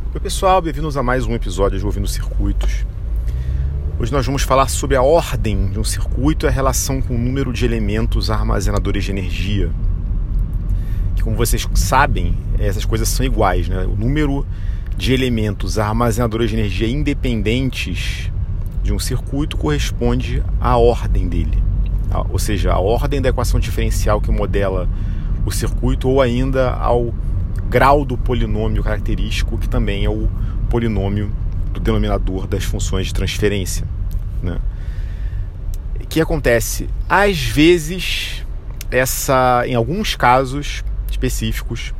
Oi pessoal, bem-vindos a mais um episódio de Ouvindo Circuitos. Hoje nós vamos falar sobre a ordem de um circuito e a relação com o número de elementos armazenadores de energia. Que, como vocês sabem, essas coisas são iguais, né? O número de elementos armazenadores de energia independentes de um circuito corresponde à ordem dele. Ou seja, a ordem da equação diferencial que modela o circuito, ou ainda ao grau do polinômio característico, que também é o polinômio do denominador das funções de transferência, né? O que acontece? Às vezes, em alguns casos específicos,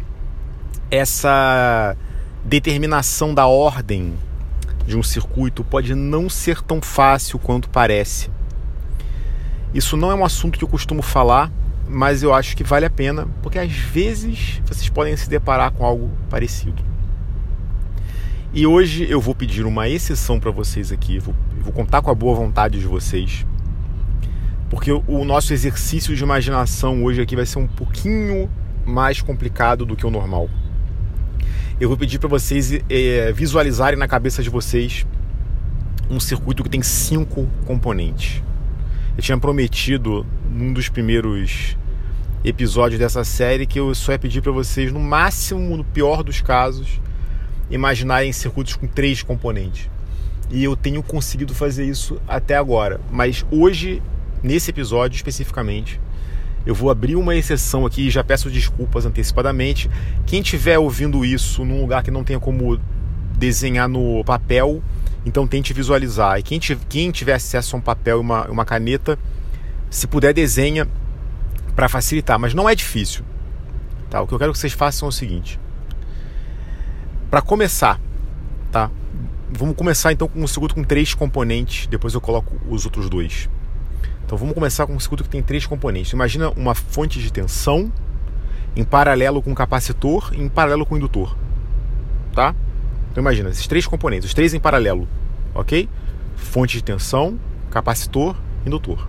essa determinação da ordem de um circuito pode não ser tão fácil quanto parece. Isso não é um assunto que eu costumo falar, mas eu acho que vale a pena, porque às vezes vocês podem se deparar com algo parecido. E hoje eu vou pedir uma exceção para vocês aqui, vou contar com a boa vontade de vocês, porque o nosso exercício de imaginação hoje aqui vai ser um pouquinho mais complicado do que o normal. Eu vou pedir para vocês visualizarem na cabeça de vocês um circuito que tem 5 componentes. Eu tinha prometido num dos primeiros episódios dessa série que eu só ia pedir para vocês, no máximo, no pior dos casos, imaginarem circuitos com 3 componentes. E eu tenho conseguido fazer isso até agora. Mas hoje, nesse episódio especificamente, eu vou abrir uma exceção aqui e já peço desculpas antecipadamente. Quem estiver ouvindo isso num lugar que não tenha como desenhar no papel, então tente visualizar. E quem tiver acesso a um papel e uma caneta, se puder, desenha para facilitar. Mas não é difícil, tá? O que eu quero que vocês façam é o seguinte. Para começar, tá? Vamos começar então com um circuito com 3 componentes. Depois eu coloco os outros 2. Então vamos começar com um circuito que tem 3 componentes. Imagina uma fonte de tensão em paralelo com um capacitor e em paralelo com um indutor, tá? Então imagina, esses 3 componentes, os 3 em paralelo, ok? Fonte de tensão, capacitor, indutor.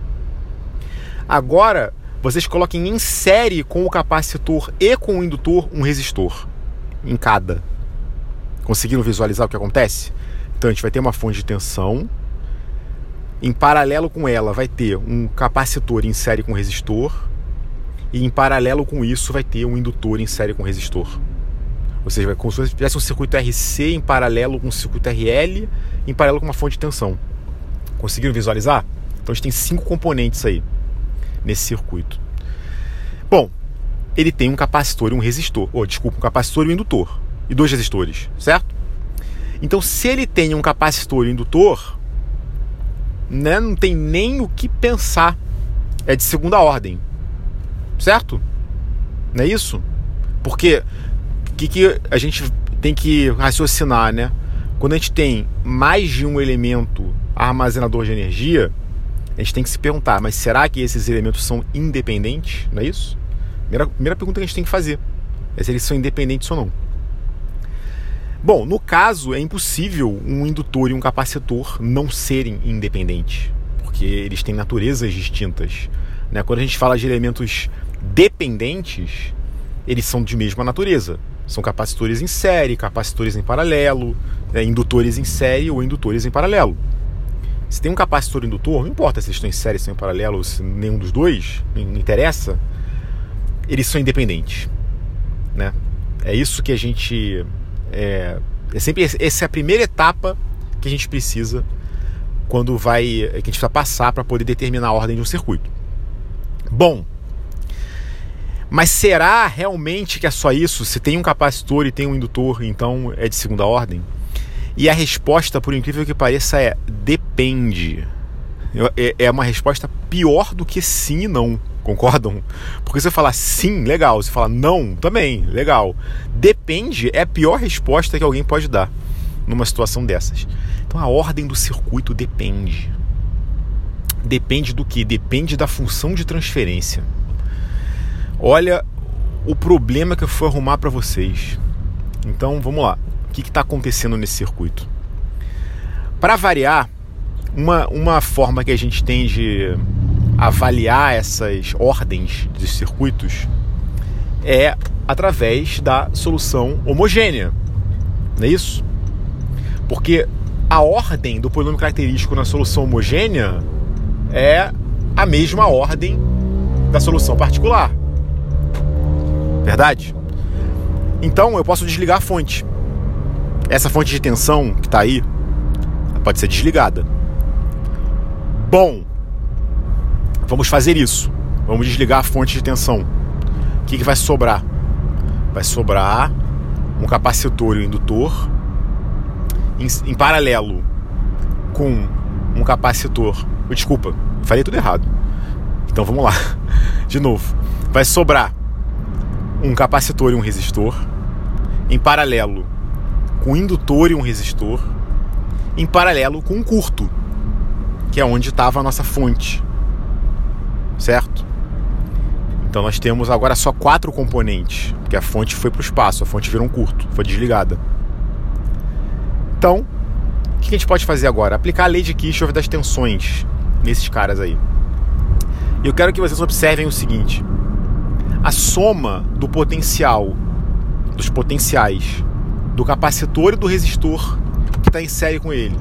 Agora, vocês coloquem em série com o capacitor e com o indutor um resistor em cada. Conseguiram visualizar o que acontece? Então a gente vai ter uma fonte de tensão, em paralelo com ela vai ter um capacitor em série com resistor, e em paralelo com isso vai ter um indutor em série com resistor. Ou seja, vai como se tivesse um circuito RC em paralelo com um circuito RL, em paralelo com uma fonte de tensão. Conseguiram visualizar? Então a gente tem 5 componentes aí nesse circuito. Bom, ele tem um capacitor e um resistor. Um capacitor e um indutor. E 2 resistores, certo? Então, se ele tem um capacitor e um indutor, né, não tem nem o que pensar. É de segunda ordem. Certo? Não é isso? Porque o que a gente tem que raciocinar, né? Quando a gente tem mais de um elemento armazenador de energia, a gente tem que se perguntar, mas será que esses elementos são independentes? Não é isso? Primeira pergunta que a gente tem que fazer é se eles são independentes ou não. Bom, no caso, é impossível um indutor e um capacitor não serem independentes, porque eles têm naturezas distintas, né? Quando a gente fala de elementos dependentes, eles são de mesma natureza. São capacitores em série, capacitores em paralelo, indutores em série ou indutores em paralelo. Se tem um capacitor indutor, não importa se eles estão em série, se estão em paralelo, se nenhum dos dois, não interessa, eles são independentes, né? É isso que a gente... essa é a primeira etapa que a gente precisa que a gente precisa passar para poder determinar a ordem de um circuito. Bom, mas será realmente que é só isso? Se tem um capacitor e tem um indutor, então é de segunda ordem? E a resposta, por incrível que pareça, é depende. É uma resposta pior do que sim e não. Concordam? Porque se você falar sim, legal. Se falar não, também, legal. Depende é a pior resposta que alguém pode dar numa situação dessas. Então a ordem do circuito depende. Depende do quê? Depende da função de transferência. Olha o problema que eu fui arrumar para vocês. Então vamos lá. O que está acontecendo nesse circuito? Para variar, uma forma que a gente tem de avaliar essas ordens de circuitos é através da solução homogênea, não é isso? Porque a ordem do polinômio característico na solução homogênea é a mesma ordem da solução particular. Verdade? Então eu posso desligar a fonte. Essa fonte de tensão que está aí pode ser desligada. Bom, vamos fazer isso. Vamos desligar a fonte de tensão. O que vai sobrar? Vai sobrar um capacitor e um indutor em paralelo com um capacitor. Desculpa, falei tudo errado. Então vamos lá. De novo. Vai sobrar um capacitor e um resistor em paralelo com um indutor e um resistor em paralelo com um curto, que é onde estava a nossa fonte. Certo? Então nós temos agora só 4 componentes, porque a fonte foi para o espaço, a fonte virou um curto, foi desligada. Então, o que a gente pode fazer agora? Aplicar a lei de Kirchhoff das tensões nesses caras aí. E eu quero que vocês observem o seguinte: a soma do potencial, dos potenciais do capacitor e do resistor que está em série com ele,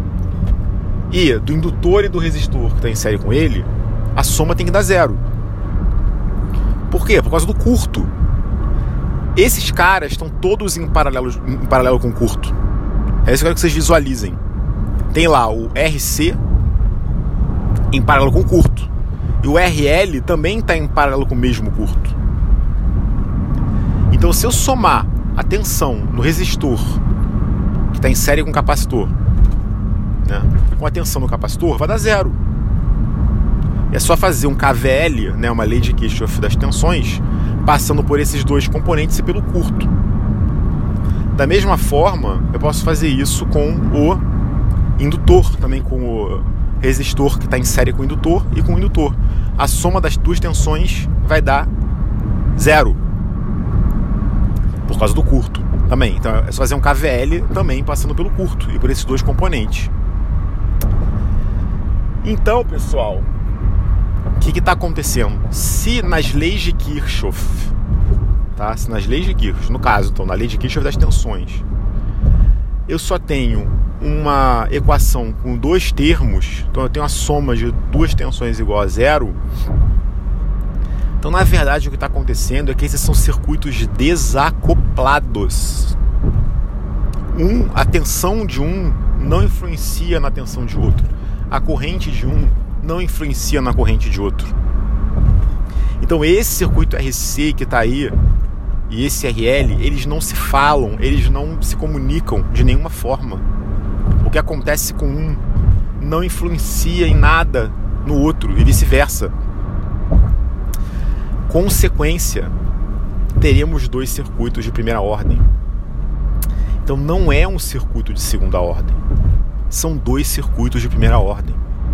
e do indutor e do resistor que está em série com ele, a soma tem que dar 0. Por quê? Por causa do curto. Esses caras estão todos em paralelo com o curto. É isso que eu quero que vocês visualizem. Tem lá o RC em paralelo com o curto. E o RL também está em paralelo com o mesmo curto. Então, se eu somar a tensão no resistor, que está em série com o capacitor, né, com a tensão no capacitor, vai dar 0. É só fazer um KVL, né, uma lei de Kirchhoff das tensões, passando por esses 2 componentes e pelo curto. Da mesma forma, eu posso fazer isso com o indutor, também com o resistor que está em série com o indutor e com o indutor. A soma das 2 tensões vai dar 0, por causa do curto também. Então é só fazer um KVL também passando pelo curto e por esses 2 componentes. Então, pessoal, o que está acontecendo? Se nas leis de Kirchhoff, tá? Se nas leis de Kirchhoff, no caso, então, na lei de Kirchhoff das tensões, eu só tenho uma equação com 2 termos, então eu tenho a soma de 2 tensões igual a 0. Então, na verdade, o que está acontecendo é que esses são circuitos desacoplados. A tensão de um não influencia na tensão de outro. A corrente de um não influencia na corrente de outro. Então esse circuito RC que está aí e esse RL, eles não se falam, eles não se comunicam de nenhuma forma. O que acontece com um não influencia em nada no outro e vice-versa. Consequência, teremos 2 circuitos de primeira ordem. Então não é um circuito de segunda ordem, são 2 circuitos de primeira ordem.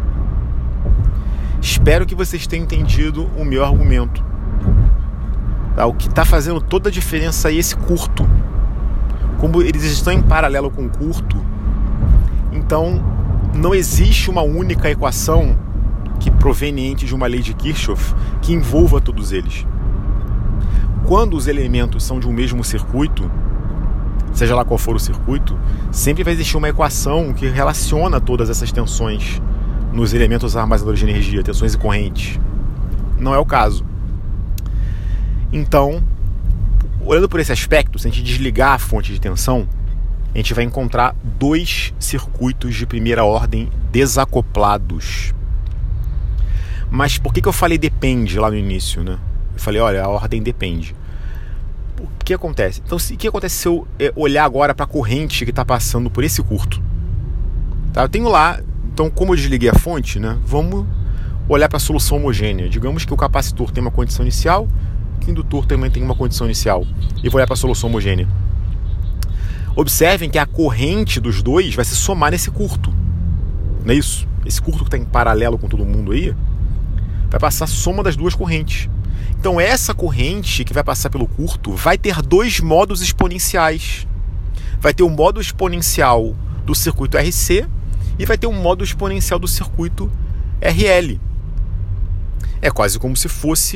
Espero que vocês tenham entendido o meu argumento. Tá? O que está fazendo toda a diferença é esse curto. Como eles estão em paralelo com o curto, então não existe uma única equação que proveniente de uma lei de Kirchhoff que envolva todos eles. Quando os elementos são de um mesmo circuito, seja lá qual for o circuito, sempre vai existir uma equação que relaciona todas essas tensões nos elementos armazenadores de energia, tensões e correntes. Não é o caso. Então, olhando por esse aspecto, se a gente desligar a fonte de tensão, a gente vai encontrar 2 circuitos de primeira ordem desacoplados. Mas por que eu falei depende lá no início, né? Eu falei, olha, a ordem depende. O que acontece? Então, o que acontece se eu olhar agora para a corrente que está passando por esse curto? Tá? Eu tenho lá. Então, como eu desliguei a fonte, né, vamos olhar para a solução homogênea. Digamos que o capacitor tem uma condição inicial, que o indutor também tem uma condição inicial. E vou olhar para a solução homogênea. Observem que a corrente dos 2 vai se somar nesse curto. Não é isso? Esse curto que está em paralelo com todo mundo aí, vai passar a soma das 2 correntes. Então, essa corrente que vai passar pelo curto vai ter 2 modos exponenciais. Vai ter o modo exponencial do circuito RC e vai ter um modo exponencial do circuito RL. É quase como se fosse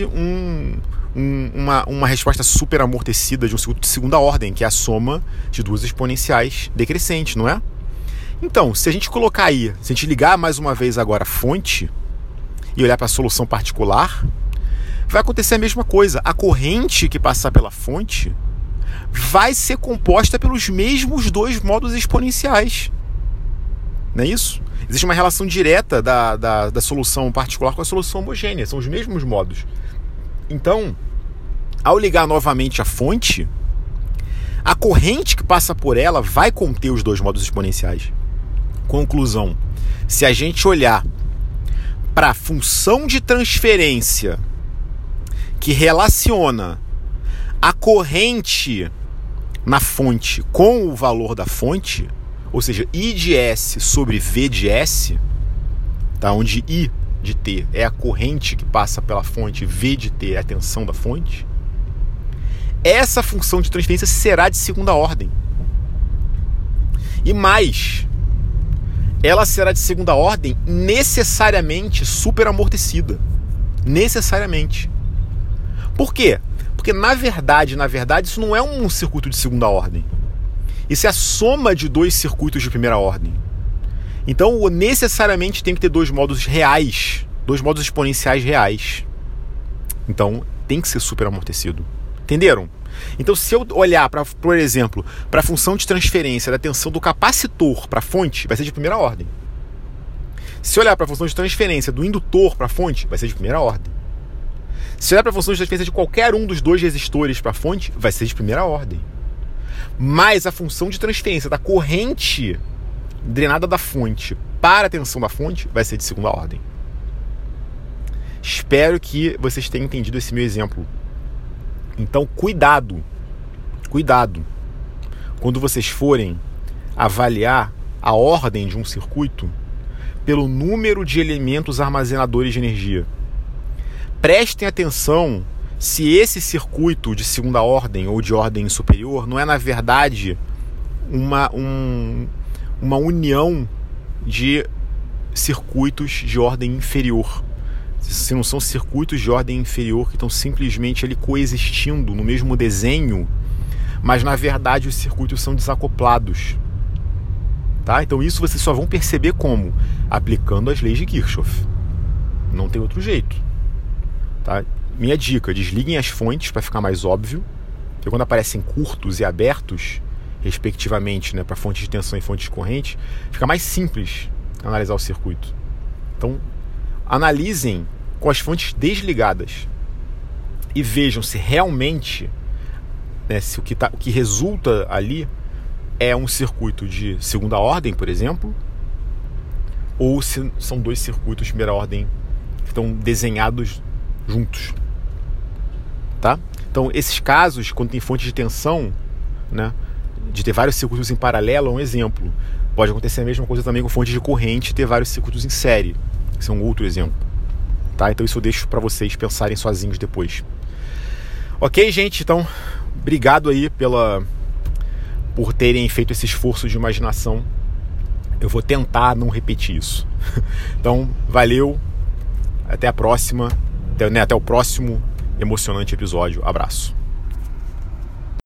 uma resposta super amortecida de um circuito de segunda ordem, que é a soma de 2 exponenciais decrescentes, não é? Então, se a gente colocar aí, se a gente ligar mais uma vez agora a fonte e olhar para a solução particular, vai acontecer a mesma coisa. A corrente que passar pela fonte vai ser composta pelos mesmos dois modos exponenciais. Não é isso? Existe uma relação direta da solução particular com a solução homogênea. São os mesmos modos. Então, ao ligar novamente a fonte, a corrente que passa por ela vai conter os dois modos exponenciais. Conclusão: se a gente olhar para a função de transferência que relaciona a corrente na fonte com o valor da fonte, ou seja, I de S sobre V de S, tá? Onde I de T é a corrente que passa pela fonte, V de T é a tensão da fonte, essa função de transferência será de segunda ordem. E mais, ela será de segunda ordem necessariamente superamortecida. Necessariamente. Por quê? Porque na verdade, isso não é um circuito de segunda ordem. Isso é a soma de dois circuitos de primeira ordem. Então, necessariamente tem que ter dois modos reais, dois modos exponenciais reais. Então, tem que ser superamortecido. Entenderam? Então, se eu olhar, por exemplo, para a função de transferência da tensão do capacitor para a fonte, vai ser de primeira ordem. Se eu olhar para a função de transferência do indutor para a fonte, vai ser de primeira ordem. Se olhar para a função de transferência de qualquer um dos dois resistores para a fonte, vai ser de primeira ordem. Mas a função de transferência da corrente drenada da fonte para a tensão da fonte vai ser de segunda ordem. Espero que vocês tenham entendido esse meu exemplo. Então, cuidado quando vocês forem avaliar a ordem de um circuito pelo número de elementos armazenadores de energia. Prestem atenção se esse circuito de segunda ordem ou de ordem superior não é, na verdade, uma união de circuitos de ordem inferior. Se não são circuitos de ordem inferior que estão simplesmente ali coexistindo no mesmo desenho, mas na verdade os circuitos são desacoplados. Tá? Então isso vocês só vão perceber como? Aplicando as leis de Kirchhoff. Não tem outro jeito. Tá? Minha dica: desliguem as fontes para ficar mais óbvio. Porque quando aparecem curtos e abertos, respectivamente, né, para fonte de tensão e fonte de corrente, fica mais simples analisar o circuito. Então, analisem com as fontes desligadas e vejam se realmente, né, se o que resulta ali é um circuito de segunda ordem, por exemplo, ou se são dois circuitos de primeira ordem que estão desenhados juntos. Tá? Então, esses casos, quando tem fonte de tensão, né, de ter vários circuitos em paralelo, é um exemplo. Pode acontecer a mesma coisa também com fonte de corrente, ter vários circuitos em série. Esse é um outro exemplo. Tá? Então isso eu deixo para vocês pensarem sozinhos depois. Ok, gente? Então, obrigado aí por terem feito esse esforço de imaginação. Eu vou tentar não repetir isso. Então, valeu. Até a próxima. Até o próximo emocionante episódio. Abraço.